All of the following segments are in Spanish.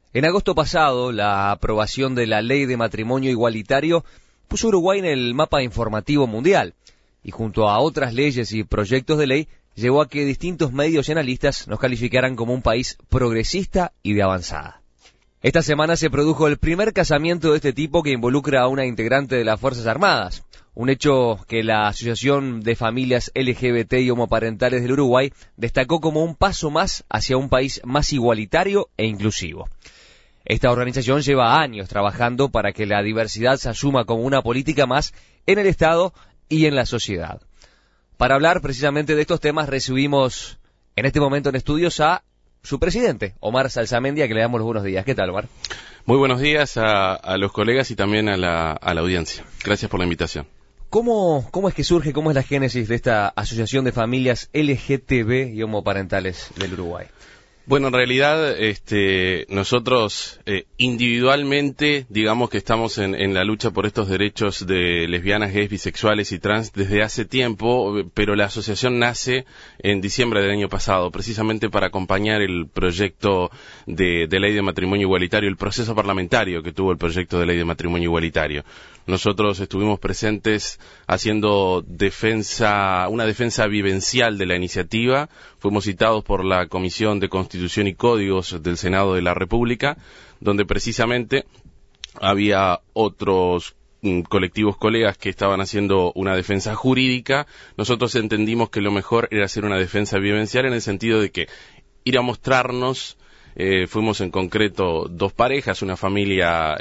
En agosto pasado, la aprobación de la Ley de Matrimonio Igualitario puso a Uruguay en el mapa informativo mundial y junto a otras leyes y proyectos de ley llevó a que distintos medios y analistas nos calificaran como un país progresista y de avanzada. Esta semana se produjo el primer casamiento de este tipo que involucra a una integrante de las Fuerzas Armadas, un hecho que la Asociación de Familias LGBT y Homoparentales del Uruguay destacó como un paso más hacia un país más igualitario e inclusivo. Esta organización lleva años trabajando para que la diversidad se asuma como una política más en el Estado y en la sociedad. Para hablar precisamente de estos temas recibimos en este momento en estudios a su presidente, Omar Salsamendi, a que le damos los buenos días. ¿Qué tal, Omar? Muy buenos días a los colegas y también a la audiencia. Gracias por la invitación. ¿Cómo es que surge, cómo es la génesis de esta Asociación de Familias LGTB y Homoparentales del Uruguay? Bueno, en realidad nosotros individualmente, digamos que estamos en la lucha por estos derechos de lesbianas, gays, bisexuales y trans desde hace tiempo, pero la asociación nace en diciembre del año pasado, precisamente para acompañar el proyecto de ley de matrimonio igualitario, el proceso parlamentario que tuvo el proyecto de ley de matrimonio igualitario. Nosotros estuvimos presentes haciendo una defensa vivencial de la iniciativa. Fuimos citados por la Comisión de Constitución y Códigos del Senado de la República, donde precisamente había otros colectivos colegas que estaban haciendo una defensa jurídica. Nosotros entendimos que lo mejor era hacer una defensa vivencial en el sentido de que ir a mostrarnos. Fuimos en concreto dos parejas, una familia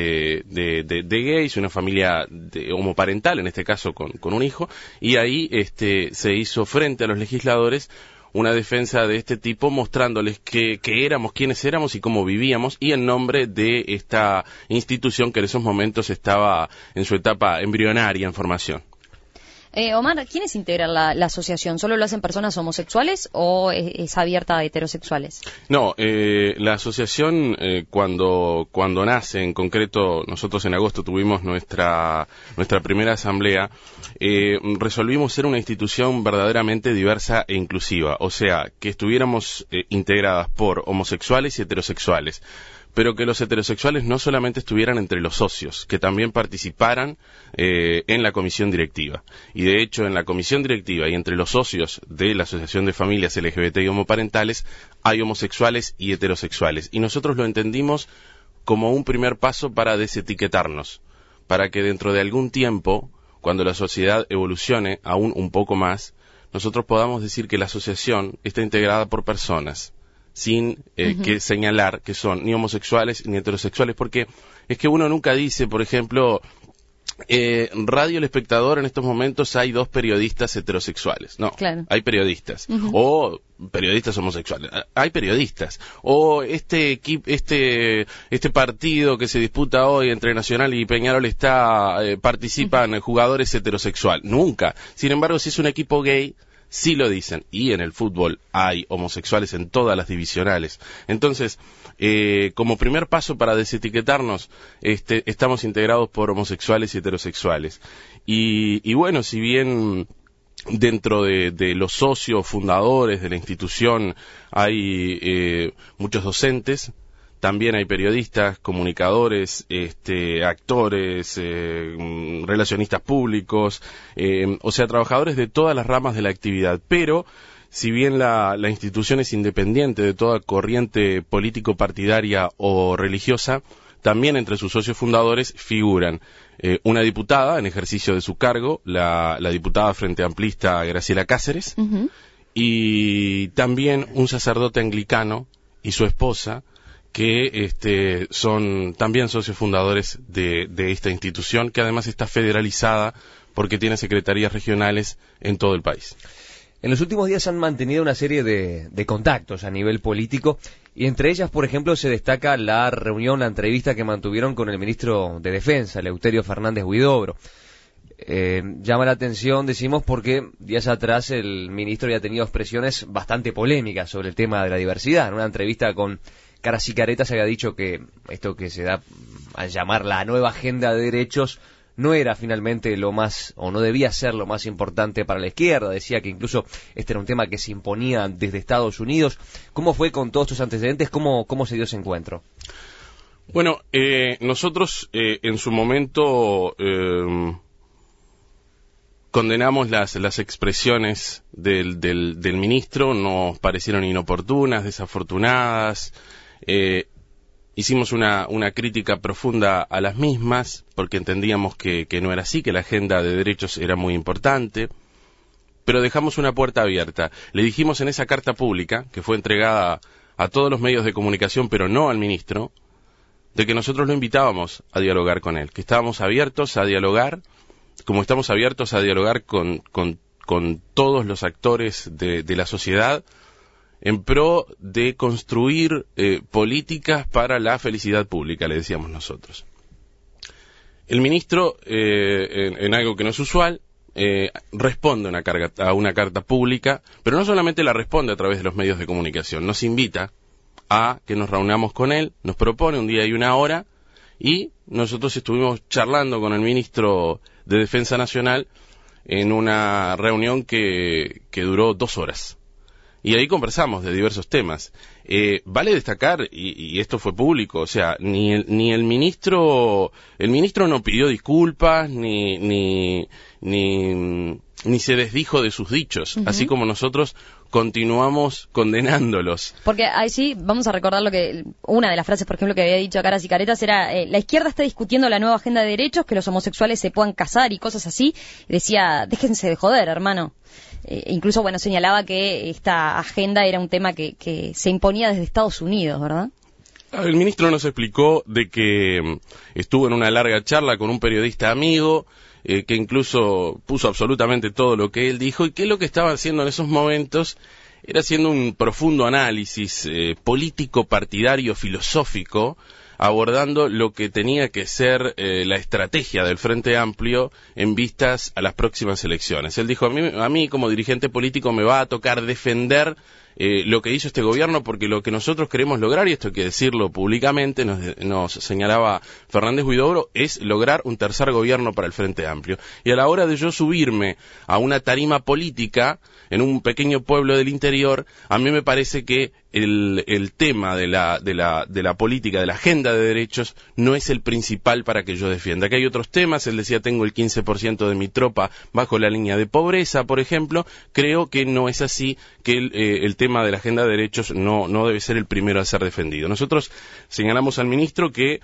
de gays, una familia homoparental, en este caso con un hijo, y ahí se hizo frente a los legisladores una defensa de este tipo, mostrándoles qué éramos, quiénes éramos y cómo vivíamos, y en nombre de esta institución que en esos momentos estaba en su etapa embrionaria en formación. Omar, ¿quiénes integran la asociación? ¿Solo lo hacen personas homosexuales o es abierta a heterosexuales? No, la asociación cuando nace, en concreto nosotros en agosto tuvimos nuestra primera asamblea, resolvimos ser una institución verdaderamente diversa e inclusiva, o sea, que estuviéramos integradas por homosexuales y heterosexuales, pero que los heterosexuales no solamente estuvieran entre los socios, que también participaran en la comisión directiva. Y de hecho, en la comisión directiva y entre los socios de la Asociación de Familias LGBT y Homoparentales hay homosexuales y heterosexuales. Y nosotros lo entendimos como un primer paso para desetiquetarnos, para que dentro de algún tiempo, cuando la sociedad evolucione aún un poco más, nosotros podamos decir que la asociación está integrada por personas, sin que señalar que son ni homosexuales ni heterosexuales, porque es que uno nunca dice, por ejemplo, Radio El Espectador en estos momentos hay dos periodistas heterosexuales, no, claro. Hay periodistas, o periodistas homosexuales, hay periodistas, o este partido que se disputa hoy entre Nacional y Peñarol participan jugadores heterosexuales, nunca. Sin embargo, si es un equipo gay, sí lo dicen, y en el fútbol hay homosexuales en todas las divisionales. Entonces, como primer paso para desetiquetarnos, estamos integrados por homosexuales y heterosexuales. Y bueno, si bien dentro de los socios fundadores de la institución hay muchos docentes, también hay periodistas, comunicadores, actores, relacionistas públicos, o sea, trabajadores de todas las ramas de la actividad. Pero, si bien la institución es independiente de toda corriente político-partidaria o religiosa, también entre sus socios fundadores figuran una diputada en ejercicio de su cargo, la diputada Frente Amplista Graciela Cáceres, y también un sacerdote anglicano y su esposa, que son también socios fundadores de esta institución, que además está federalizada porque tiene secretarías regionales en todo el país. En los últimos días han mantenido una serie de contactos a nivel político, y entre ellas, por ejemplo, se destaca la entrevista que mantuvieron con el ministro de Defensa, Eleuterio Fernández Huidobro. Llama la atención, decimos, porque días atrás el ministro había tenido expresiones bastante polémicas sobre el tema de la diversidad. En una entrevista con Caras y Caretas había dicho que esto que se da a llamar la nueva agenda de derechos no era finalmente lo más, o no debía ser lo más importante para la izquierda. Decía que incluso este era un tema que se imponía desde Estados Unidos. ¿Cómo fue con todos estos antecedentes? ¿Cómo se dio ese encuentro? Bueno, nosotros en su momento condenamos las expresiones del ministro, nos parecieron inoportunas, desafortunadas. Hicimos una crítica profunda a las mismas, porque entendíamos que no era así, que la agenda de derechos era muy importante, pero dejamos una puerta abierta. Le dijimos en esa carta pública, que fue entregada a todos los medios de comunicación, pero no al ministro, de que nosotros lo invitábamos a dialogar con él, que estábamos abiertos a dialogar, como estamos abiertos a dialogar con todos los actores de la sociedad, en pro de construir políticas para la felicidad pública, le decíamos nosotros. El ministro, en algo que no es usual, responde a una carta pública, pero no solamente la responde a través de los medios de comunicación, nos invita a que nos reunamos con él, nos propone un día y una hora, y nosotros estuvimos charlando con el ministro de Defensa Nacional en una reunión que duró 2 horas. Y ahí conversamos de diversos temas. Vale destacar, y esto fue público, o sea, ni el ministro no pidió disculpas, ni se desdijo de sus dichos, así como nosotros continuamos condenándolos. Porque ahí sí, vamos a recordar una de las frases, por ejemplo, que había dicho a Caras y Caretas era, la izquierda está discutiendo la nueva agenda de derechos, que los homosexuales se puedan casar y cosas así. Decía, déjense de joder, hermano. Incluso, bueno, señalaba que esta agenda era un tema que se imponía desde Estados Unidos, ¿verdad? El ministro nos explicó de que estuvo en una larga charla con un periodista amigo, que incluso puso absolutamente todo lo que él dijo, y que lo que estaba haciendo en esos momentos era haciendo un profundo análisis político, partidario, filosófico, abordando lo que tenía que ser la estrategia del Frente Amplio en vistas a las próximas elecciones. Él dijo, a mí como dirigente político me va a tocar defender lo que hizo este gobierno, porque lo que nosotros queremos lograr, y esto hay que decirlo públicamente, nos señalaba Fernández Huidobro, es lograr un tercer gobierno para el Frente Amplio. Y a la hora de yo subirme a una tarima política en un pequeño pueblo del interior, a mí me parece que el tema de la política, de la agenda de derechos, no es el principal para que yo defienda. Que hay otros temas, él decía, tengo el 15% de mi tropa bajo la línea de pobreza, por ejemplo. Creo que no es así, que el tema de la agenda de derechos no debe ser el primero a ser defendido. Nosotros señalamos al ministro que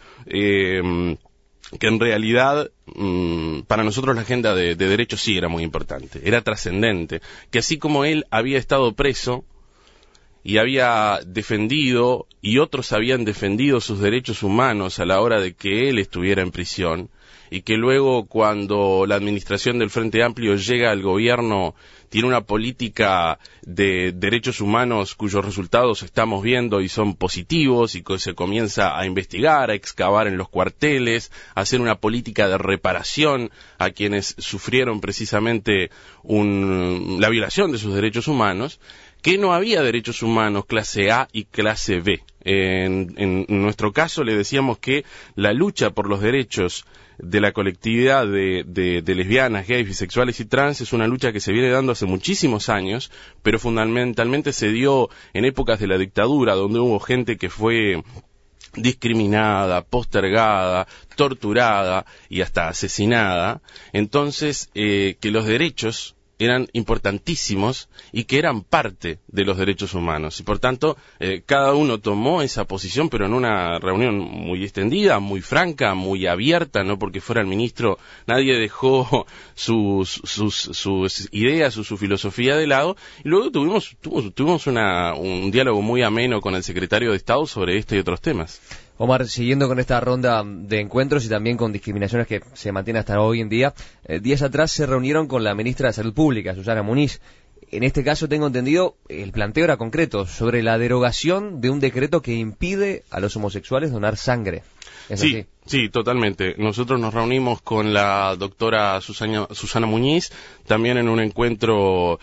en realidad para nosotros la agenda de derechos sí era muy importante, era trascendente, que así como él había estado preso y había defendido, y otros habían defendido sus derechos humanos a la hora de que él estuviera en prisión, y que luego cuando la administración del Frente Amplio llega al gobierno tiene una política de derechos humanos cuyos resultados estamos viendo y son positivos, y que se comienza a investigar, a excavar en los cuarteles, a hacer una política de reparación a quienes sufrieron precisamente la violación de sus derechos humanos, que no había derechos humanos clase A y clase B. En nuestro caso le decíamos que la lucha por los derechos de la colectividad de lesbianas, gays, bisexuales y trans es una lucha que se viene dando hace muchísimos años, pero fundamentalmente se dio en épocas de la dictadura, donde hubo gente que fue discriminada, postergada, torturada y hasta asesinada. Entonces, que los derechos eran importantísimos y que eran parte de los derechos humanos. Y por tanto, cada uno tomó esa posición, pero en una reunión muy extendida, muy franca, muy abierta, no porque fuera el ministro, nadie dejó sus ideas o su filosofía de lado. Y luego tuvimos un diálogo muy ameno con el secretario de Estado sobre este y otros temas. Omar, siguiendo con esta ronda de encuentros y también con discriminaciones que se mantienen hasta hoy en día, días atrás se reunieron con la ministra de Salud Pública, Susana Muniz. En este caso, tengo entendido, el planteo era concreto, sobre la derogación de un decreto que impide a los homosexuales donar sangre. ¿Es así? Sí, totalmente. Nosotros nos reunimos con la doctora Susana Muniz, también en un encuentro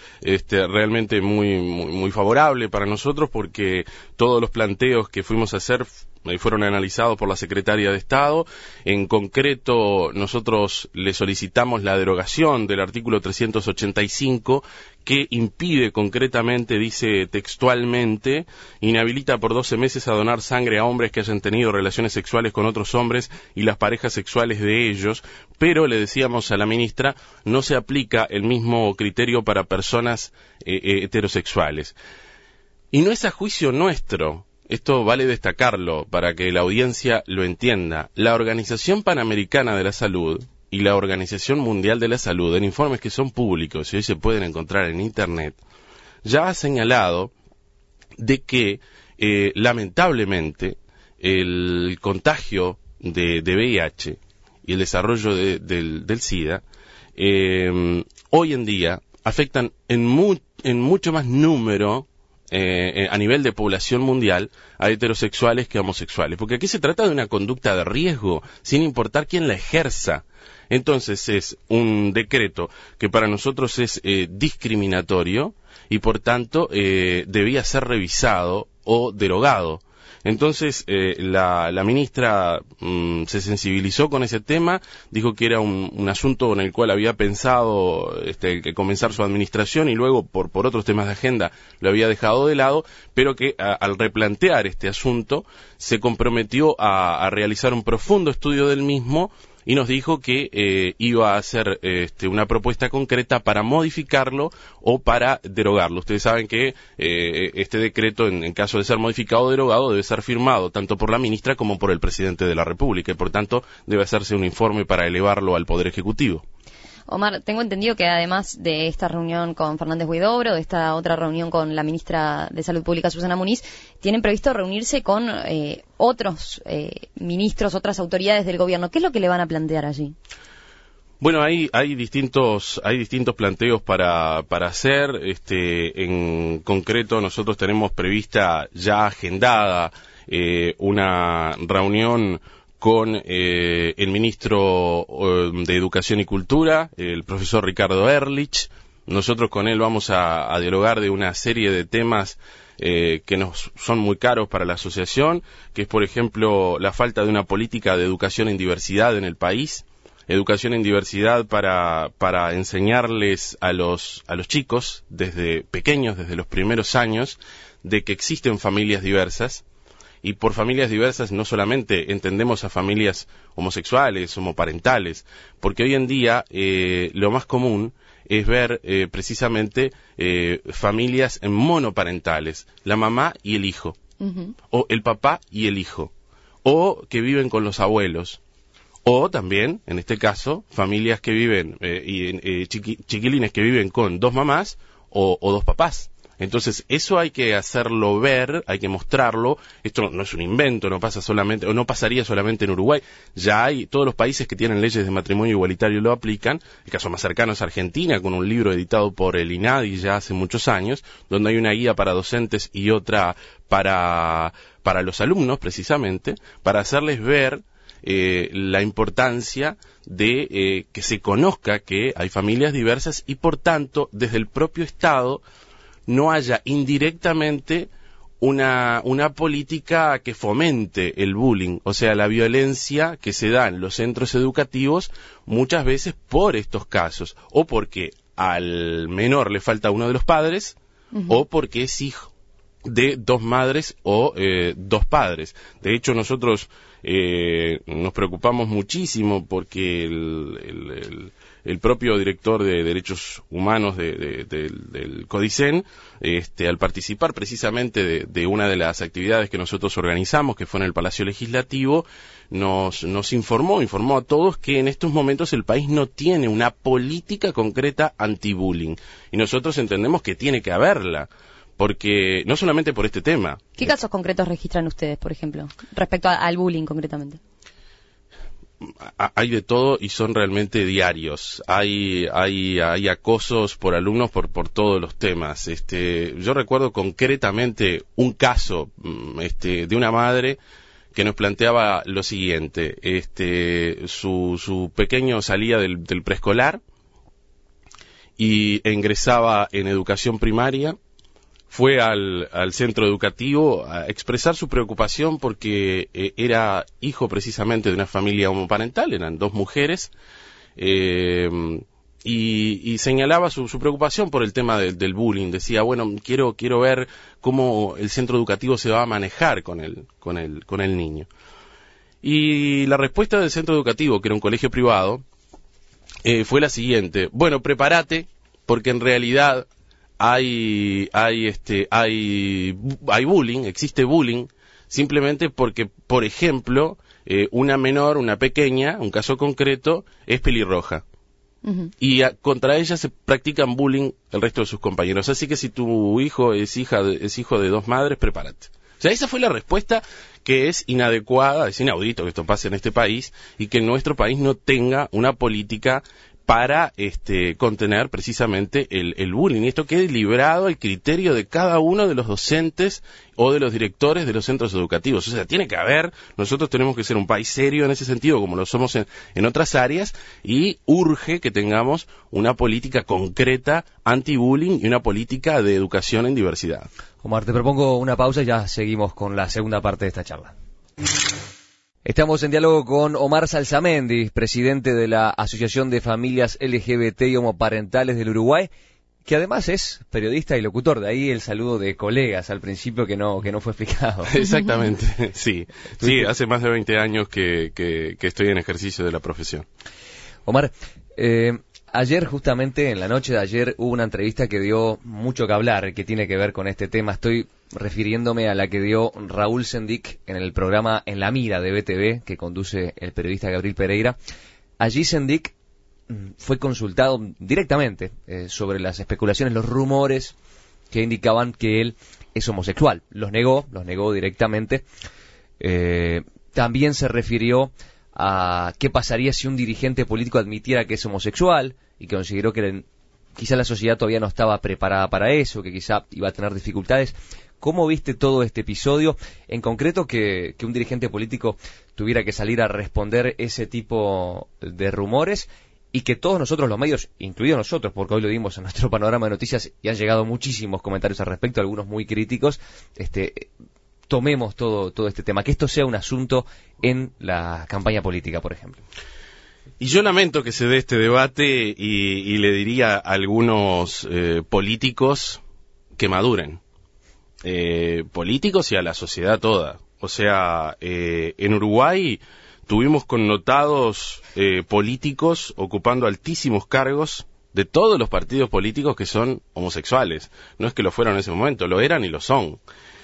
realmente muy favorable para nosotros, porque todos los planteos que fuimos a hacer fueron analizados por la Secretaría de Estado. En concreto, nosotros le solicitamos la derogación del artículo 385, que impide concretamente, dice textualmente, inhabilita por 12 meses a donar sangre a hombres que hayan tenido relaciones sexuales con otros hombres y las parejas sexuales de ellos, pero le decíamos a la ministra, no se aplica el mismo criterio para personas heterosexuales. Y no es a juicio nuestro, esto vale destacarlo para que la audiencia lo entienda. La Organización Panamericana de la Salud y la Organización Mundial de la Salud, en informes que son públicos y hoy se pueden encontrar en Internet, ya ha señalado de que, lamentablemente, el contagio de VIH y el desarrollo del SIDA, hoy en día afectan en mucho más número a nivel de población mundial a heterosexuales que a homosexuales, porque aquí se trata de una conducta de riesgo, sin importar quién la ejerza. Entonces es un decreto que para nosotros es discriminatorio y por tanto debía ser revisado o derogado. Entonces la ministra se sensibilizó con ese tema, dijo que era un asunto en el cual había pensado que comenzar su administración y luego por otros temas de agenda lo había dejado de lado, pero que al replantear este asunto se comprometió a realizar un profundo estudio del mismo y nos dijo que iba a hacer una propuesta concreta para modificarlo o para derogarlo. Ustedes saben que este decreto, en caso de ser modificado o derogado, debe ser firmado tanto por la ministra como por el presidente de la República y por tanto debe hacerse un informe para elevarlo al Poder Ejecutivo. Omar, tengo entendido que además de esta reunión con Fernández Huidobro, de esta otra reunión con la ministra de Salud Pública, Susana Muniz, tienen previsto reunirse con otros ministros, otras autoridades del gobierno. ¿Qué es lo que le van a plantear allí? Bueno, hay distintos planteos para hacer. En concreto, nosotros tenemos prevista, ya agendada, una reunión con el ministro de Educación y Cultura, el profesor Ricardo Ehrlich. Nosotros con él vamos a dialogar de una serie de temas que nos son muy caros para la asociación, que es, por ejemplo, la falta de una política de educación en diversidad en el país, educación en diversidad para enseñarles a los chicos desde pequeños, desde los primeros años, de que existen familias diversas. Y por familias diversas no solamente entendemos a familias homosexuales, homoparentales, porque hoy en día lo más común es ver precisamente familias monoparentales, la mamá y el hijo, o el papá y el hijo, o que viven con los abuelos, o también, en este caso, familias que viven, chiquilines que viven con dos mamás o dos papás. Entonces, eso hay que hacerlo ver, hay que mostrarlo. Esto no es un invento, no pasa solamente, o no pasaría solamente en Uruguay. Ya hay, todos los países que tienen leyes de matrimonio igualitario lo aplican. El caso más cercano es Argentina, con un libro editado por el INADI ya hace muchos años, donde hay una guía para docentes y otra para los alumnos, precisamente, para hacerles ver la importancia de que se conozca que hay familias diversas y, por tanto, desde el propio Estado no haya indirectamente una política que fomente el bullying, o sea, la violencia que se da en los centros educativos muchas veces por estos casos, o porque al menor le falta uno de los padres, o porque es hijo de dos madres o dos padres. De hecho, nosotros nos preocupamos muchísimo porque el propio director de Derechos Humanos del CODICEN, al participar precisamente de una de las actividades que nosotros organizamos, que fue en el Palacio Legislativo, nos informó a todos que en estos momentos el país no tiene una política concreta anti-bullying. Y nosotros entendemos que tiene que haberla, porque no solamente por este tema. ¿Qué casos concretos registran ustedes, por ejemplo, respecto al bullying concretamente? Hay de todo y son realmente diarios. Hay acosos por alumnos por todos los temas. Yo recuerdo concretamente un caso de una madre que nos planteaba lo siguiente. Su pequeño salía del preescolar e ingresaba en educación primaria. fue al centro educativo a expresar su preocupación porque era hijo precisamente de una familia homoparental, eran 2 mujeres, y señalaba su preocupación por el tema del bullying. Decía, bueno, quiero ver cómo el centro educativo se va a manejar con el niño. Y la respuesta del centro educativo, que era un colegio privado, fue la siguiente: bueno, prepárate, porque en realidad hay bullying, existe bullying, simplemente porque, por ejemplo, una menor, una pequeña, un caso concreto, es pelirroja. Uh-huh. Y contra ella se practican bullying el resto de sus compañeros. Así que si tu hijo es hijo de 2 madres, prepárate. O sea, esa fue la respuesta, que es inadecuada, es inaudito que esto pase en este país y que en nuestro país no tenga una política para contener precisamente el bullying, y esto quede librado al criterio de cada uno de los docentes o de los directores de los centros educativos. O sea, tiene que haber, nosotros tenemos que ser un país serio en ese sentido, como lo somos en otras áreas, y urge que tengamos una política concreta anti-bullying y una política de educación en diversidad. Omar, te propongo una pausa y ya seguimos con la segunda parte de esta charla. Estamos en diálogo con Omar Salsamendi, presidente de la Asociación de Familias LGBT y Homoparentales del Uruguay, que además es periodista y locutor. De ahí el saludo de colegas al principio que no fue explicado. Exactamente, sí. Sí, hace más de 20 años que estoy en ejercicio de la profesión. Omar, ayer, justamente en la noche de ayer, hubo una entrevista que dio mucho que hablar, que tiene que ver con este tema. Estoy refiriéndome a la que dio Raúl Sendik en el programa En la Mira de BTV, que conduce el periodista Gabriel Pereira. Allí Sendik fue consultado directamente sobre las especulaciones, los rumores que indicaban que él es homosexual. Los negó directamente. También se refirió a qué pasaría si un dirigente político admitiera que es homosexual, y consideró que quizá la sociedad todavía no estaba preparada para eso, que quizá iba a tener dificultades. ¿Cómo viste todo este episodio? En concreto, que un dirigente político tuviera que salir a responder ese tipo de rumores, y que todos nosotros, los medios, incluidos nosotros, porque hoy lo dimos en nuestro panorama de noticias y han llegado muchísimos comentarios al respecto, algunos muy críticos, tomemos todo este tema, que esto sea un asunto en la campaña política, por ejemplo. Y yo lamento que se dé este debate y le diría a algunos políticos que maduren. Políticos y a la sociedad toda. O sea, en Uruguay tuvimos connotados políticos ocupando altísimos cargos de todos los partidos políticos que son homosexuales. No es que lo fueron en ese momento, lo eran y lo son.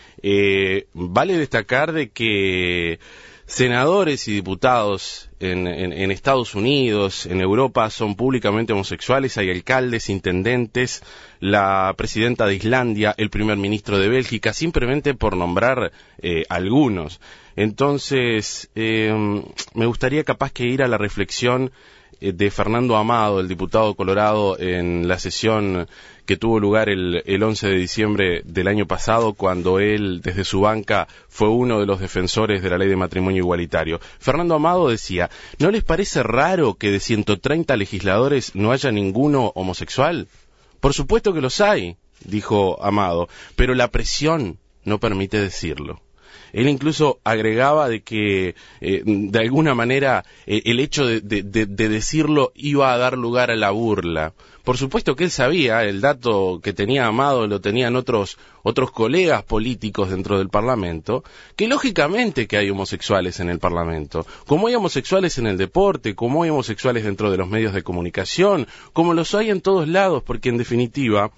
Vale destacar de que senadores y diputados en Estados Unidos, en Europa, son públicamente homosexuales. Hay alcaldes, intendentes, la presidenta de Islandia, el primer ministro de Bélgica, simplemente por nombrar algunos. Entonces, me gustaría capaz que ir a la reflexión de Fernando Amado, el diputado colorado, en la sesión que tuvo lugar el 11 de diciembre del año pasado, cuando él, desde su banca, fue uno de los defensores de la ley de matrimonio igualitario. Fernando Amado decía: ¿no les parece raro que de 130 legisladores no haya ninguno homosexual? Por supuesto que los hay, dijo Amado, pero la presión no permite decirlo. Él incluso agregaba de que, de alguna manera, el hecho de decirlo iba a dar lugar a la burla. Por supuesto que él sabía, el dato que tenía Amado lo tenían otros colegas políticos dentro del Parlamento, que lógicamente que hay homosexuales en el Parlamento, como hay homosexuales en el deporte, como hay homosexuales dentro de los medios de comunicación, como los hay en todos lados, porque en definitiva,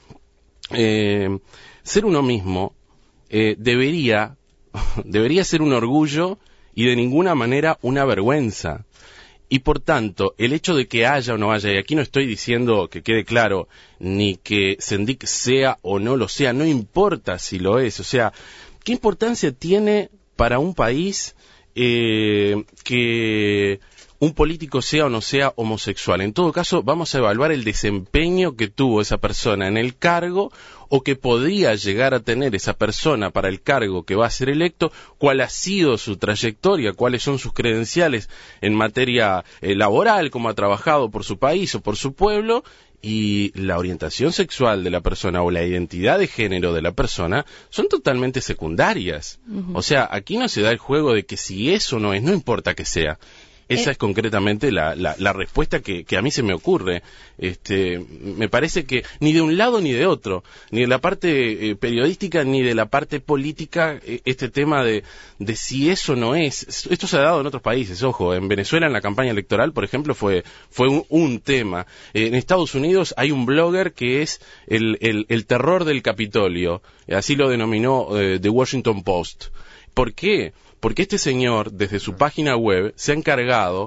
ser uno mismo debería ser un orgullo y de ninguna manera una vergüenza. Y por tanto, el hecho de que haya o no haya, y aquí no estoy diciendo, que quede claro, ni que Sendik sea o no lo sea, no importa si lo es. O sea, ¿qué importancia tiene para un país que un político sea o no sea homosexual? En todo caso, vamos a evaluar el desempeño que tuvo esa persona en el cargo, o que podría llegar a tener esa persona para el cargo que va a ser electo, cuál ha sido su trayectoria, cuáles son sus credenciales en materia laboral, cómo ha trabajado por su país o por su pueblo, y la orientación sexual de la persona o la identidad de género de la persona son totalmente secundarias. O sea, aquí no se da el juego de que si eso no es, no importa que sea. Esa es concretamente la respuesta que a mí se me ocurre. Me parece que ni de un lado ni de otro, ni de la parte periodística ni de la parte política, este tema de si eso no es. Esto se ha dado en otros países, ojo. En Venezuela, en la campaña electoral, por ejemplo, fue un tema. En Estados Unidos hay un blogger que es el terror del Capitolio. Así lo denominó The Washington Post. ¿Por qué? Porque este señor, desde su página web, se ha encargado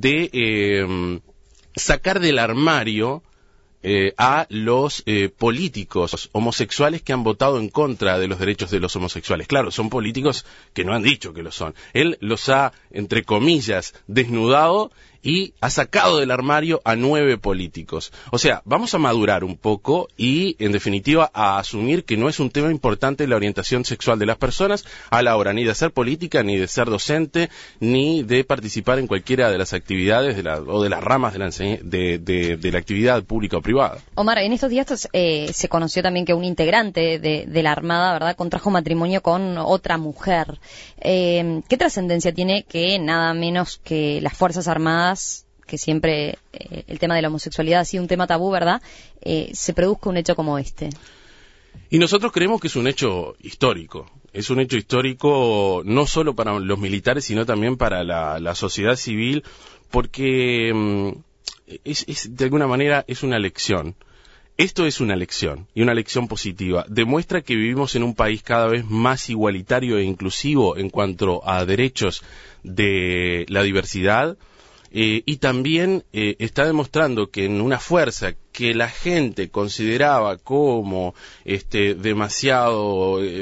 de sacar del armario a los políticos homosexuales que han votado en contra de los derechos de los homosexuales. Claro, son políticos que no han dicho que lo son. Él los ha, entre comillas, desnudado y ha sacado del armario a 9 políticos. O sea, vamos a madurar un poco y, en definitiva, a asumir que no es un tema importante la orientación sexual de las personas a la hora ni de hacer política, ni de ser docente, ni de participar en cualquiera de las actividades o de las ramas de la actividad pública o privada. Omar, en estos días se conoció también que un integrante de la Armada, ¿verdad?, contrajo matrimonio con otra mujer. ¿Qué trascendencia tiene que nada menos que las Fuerzas Armadas, que siempre el tema de la homosexualidad ha sido un tema tabú, ¿verdad?, se produzca un hecho como este? Y nosotros creemos que es un hecho histórico. Es un hecho histórico no solo para los militares, sino también para la sociedad civil, porque de alguna manera es una lección. Esto es una lección, y una lección positiva. Demuestra que vivimos en un país cada vez más igualitario e inclusivo en cuanto a derechos de la diversidad, y también está demostrando que en una fuerza que la gente consideraba como demasiado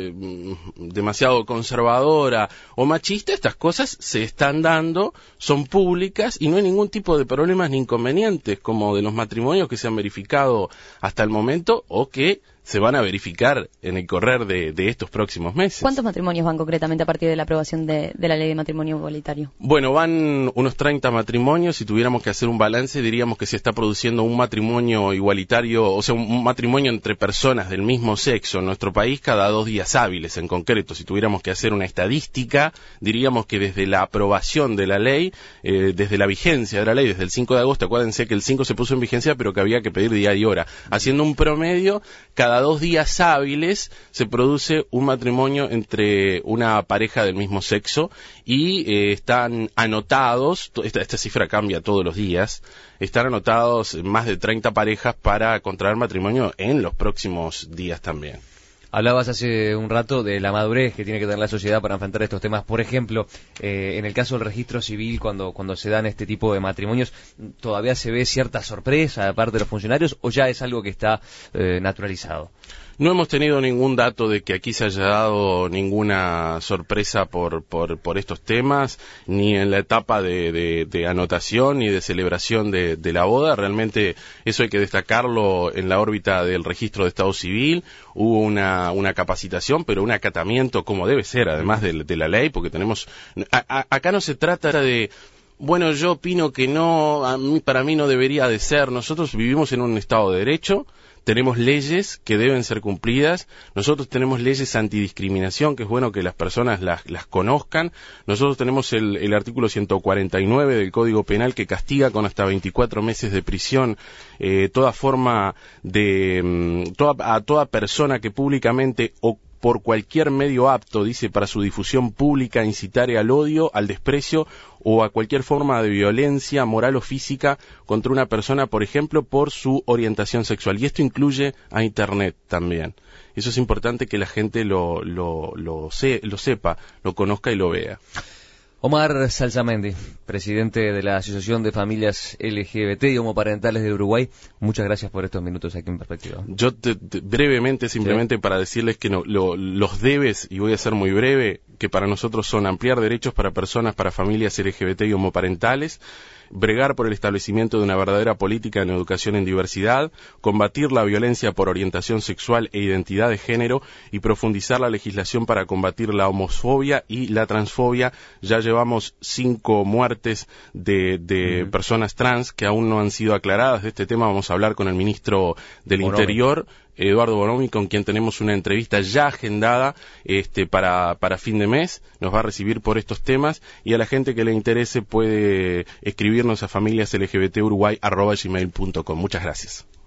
conservadora o machista, estas cosas se están dando, son públicas y no hay ningún tipo de problemas ni inconvenientes como de los matrimonios que se han verificado hasta el momento o que se van a verificar en el correr de estos próximos meses. ¿Cuántos matrimonios van concretamente a partir de la aprobación de la ley de matrimonio igualitario? Bueno, van unos 30 matrimonios. Si tuviéramos que hacer un balance, diríamos que se está produciendo un matrimonio igualitario, o sea, un matrimonio entre personas del mismo sexo en nuestro país cada 2 días hábiles en concreto. Si tuviéramos que hacer una estadística, diríamos que desde la aprobación de la ley, desde la vigencia de la ley, desde el 5 de agosto, acuérdense que el 5 se puso en vigencia, pero que había que pedir día y hora. Haciendo un promedio, cada 2 días hábiles se produce un matrimonio entre una pareja del mismo sexo y están anotados, esta cifra cambia todos los días, están anotados más de 30 parejas para contraer matrimonio en los próximos días también. Hablabas hace un rato de la madurez que tiene que tener la sociedad para enfrentar estos temas. Por ejemplo, en el caso del registro civil, cuando se dan este tipo de matrimonios, ¿todavía se ve cierta sorpresa de parte de los funcionarios o ya es algo que está naturalizado? No hemos tenido ningún dato de que aquí se haya dado ninguna sorpresa por estos temas, ni en la etapa de anotación ni de celebración de la boda. Realmente eso hay que destacarlo en la órbita del registro de Estado Civil. Hubo una capacitación, pero un acatamiento como debe ser, además de la ley, porque tenemos... Acá no se trata de... Bueno, yo opino que no, para mí no debería de ser. Nosotros vivimos en un Estado de Derecho, tenemos leyes que deben ser cumplidas, nosotros tenemos leyes antidiscriminación, que es bueno que las personas las conozcan, nosotros tenemos el artículo 149 del Código Penal que castiga con hasta 24 meses de prisión toda forma a toda persona que públicamente o por cualquier medio apto, dice, para su difusión pública, incitare al odio, al desprecio o a cualquier forma de violencia moral o física contra una persona, por ejemplo, por su orientación sexual. Y esto incluye a Internet también. Eso es importante que la gente lo sepa, lo conozca y lo vea. Omar Salsamendi, presidente de la Asociación de Familias LGBT y Homoparentales de Uruguay, muchas gracias por estos minutos aquí en Perspectiva. Yo brevemente, simplemente para decirles que los debes, y voy a ser muy breve, que para nosotros son ampliar derechos para personas, para familias LGBT y homoparentales, bregar por el establecimiento de una verdadera política en educación en diversidad, combatir la violencia por orientación sexual e identidad de género y profundizar la legislación para combatir la homofobia y la transfobia. Ya llevamos 5 muertes de personas trans que aún no han sido aclaradas. De este tema vamos a hablar con el ministro del Interior, Eduardo Bonomi, con quien tenemos una entrevista ya agendada para fin de mes. Nos va a recibir por estos temas, y a la gente que le interese puede escribirnos a familiaslgbturuguay@gmail.com. Muchas gracias.